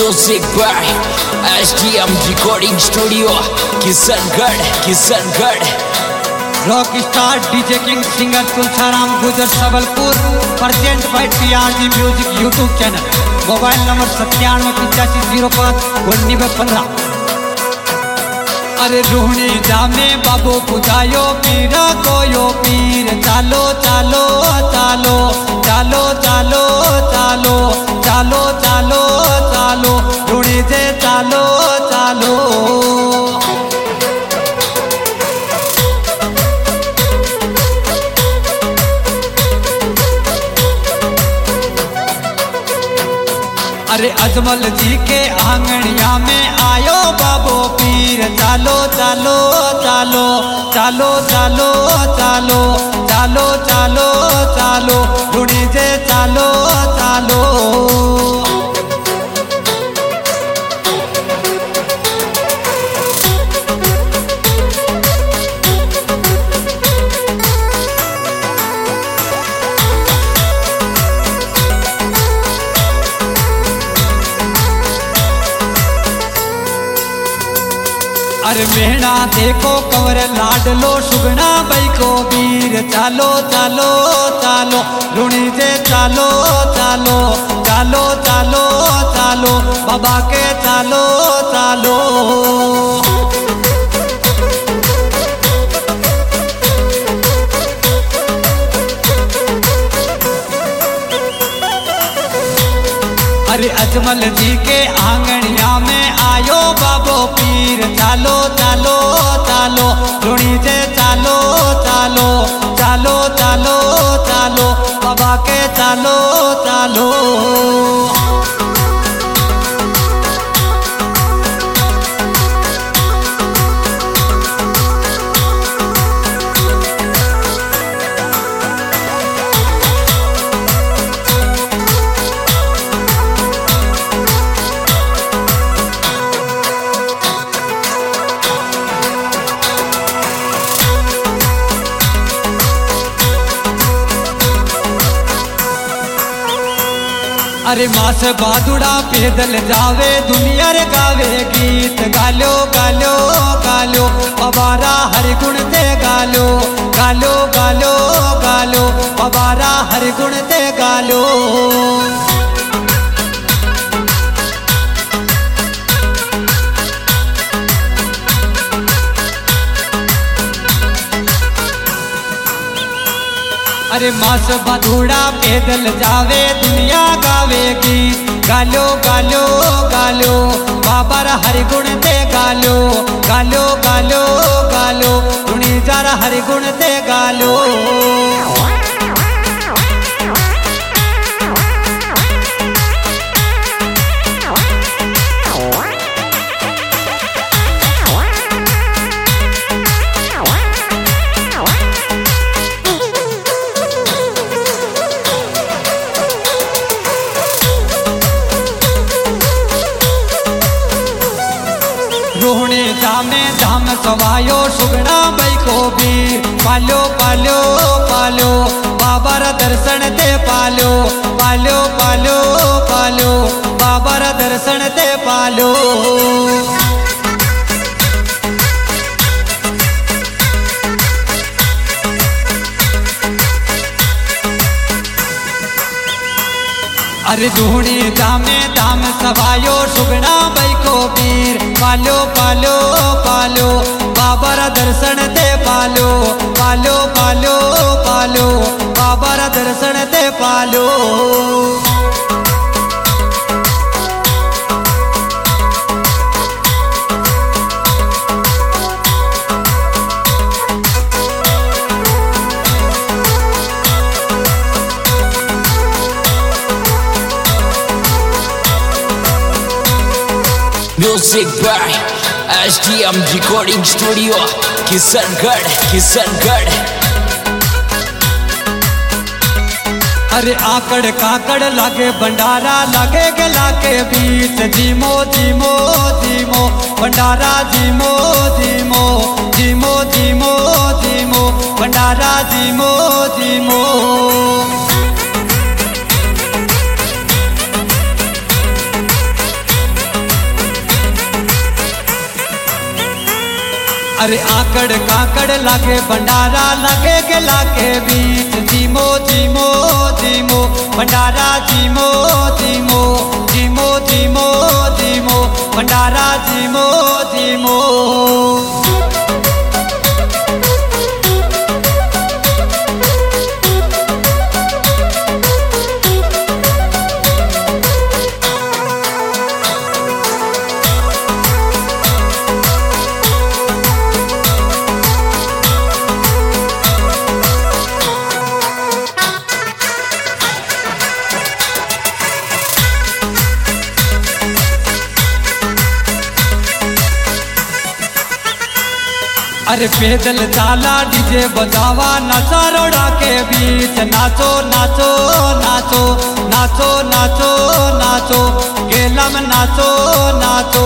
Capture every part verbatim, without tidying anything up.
Music by S T M recording studio Kishangarh Kishangarh. Rock star DJ king singer Tulsaram Gujar Sabalpur present by T R D music YouTube channel. Mobile number सत्तानवे पिचासी zero पाँच उन्नीबे पंद्रह। अरे रोहनी जामे बाबू बुझायो पीरा कोयो पीर। चालो चालो चालो चालो चालो चालो चालो चालो चालो रोहनी जे चालो चालो। अरे अजमल जी के आंगनिया में आयो बाबो पीर। चालो चालो चालो चालो चालो चालो चालो चालो चालो रुणी जे चालो चालो। अरे मेहना देखो कंवर लाडलो सुगना बई को वीर। चालो चालो चालो लुणी जे चालो चालो चालो चालो चालो बाबा के चालो चालो। अरे अजमल जी के आंगनिया में आयो बाबो पीर। चालो चालो चालो रुणी जे चालो चालो चालो चालो चालो बाबा के चालो चालो। अरे मास बादुड़ा पैदल जावे दुनिया रे गावे गीत। गालो गालो गालो बाबारा हरि गुण ते गालो गालो गालो गालो बाबारा हरि गुण ते गालो। अरे मास बधूड़ा पैदल जावे दुनिया गावेगी। गालो गालो गालो बाबा हरि गुण ते गालो गालो गालो गालो दुनी जारा हरि गुण ते गालो। रोहने जामे धाम सवायो सुगना बई को वीर। पालो पालो पालो बाबर दर्शन ते पालो पालो पालो पालो बाबर दर्शन ते पालो। अरे रोहनी जामे धाम सवायो सुगना बई को वीर। पालो पालो पालो बाबा दर्शन ते पालो पालो पालो पालो बाबा दर्शन ते पालो। Music by S T M recording studio Kishangarh Kishangarh. अरे आकड़ काकड़ लागे भंडारा लागे गला के बीच। जीमो जीमो जीमो भंडारा जीमो जीमो जीमो जीमो जीमो भंडारा जीमो जीमो। अरे आकड़ काकड़ लागे भंडारा लागे गेला के बीच जीमो जीमो जीमो भंडारा जीमो जीमो जीमो जीमो जीमो भंडारा जीमो जीमो। अरे पैदल चाला डीजे बजावा नाचा रोड़ा के बीच नाचो नाचो नाचो नाचो नाचो नाचो गेलम नाचो नाचो।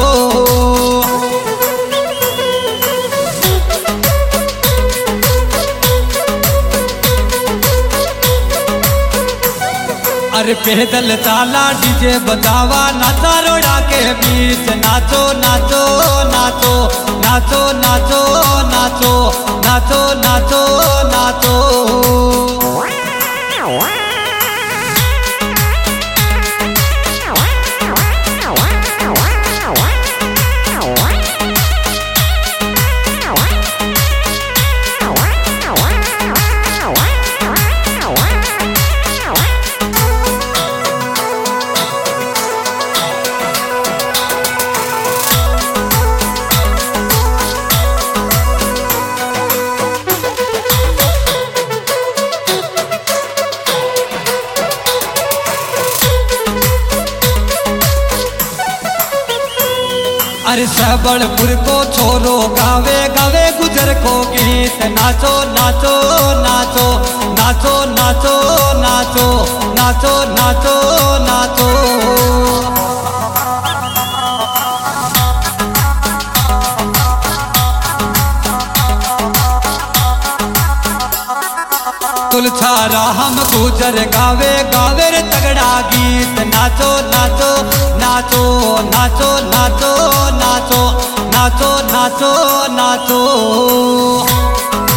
अरे पैदल चाला डीजे बजावा नाचा रोड़ा के बीच नाचो नाचो नाचो नाचो नाचो नाचो नाचो नाचो नाचो। अरे सबलपुर को छोरो गावे गावे गुजर को गीत नाचो नाचो नाचो नाचो नाचो नाचो नाचो नाचो नाचो। तुलछारा हम गुजर गावे गावे रे तगड़ा गीत नाचो नाचो नाचो नाचो नाचो नाचो नाचो नाचो नाचो।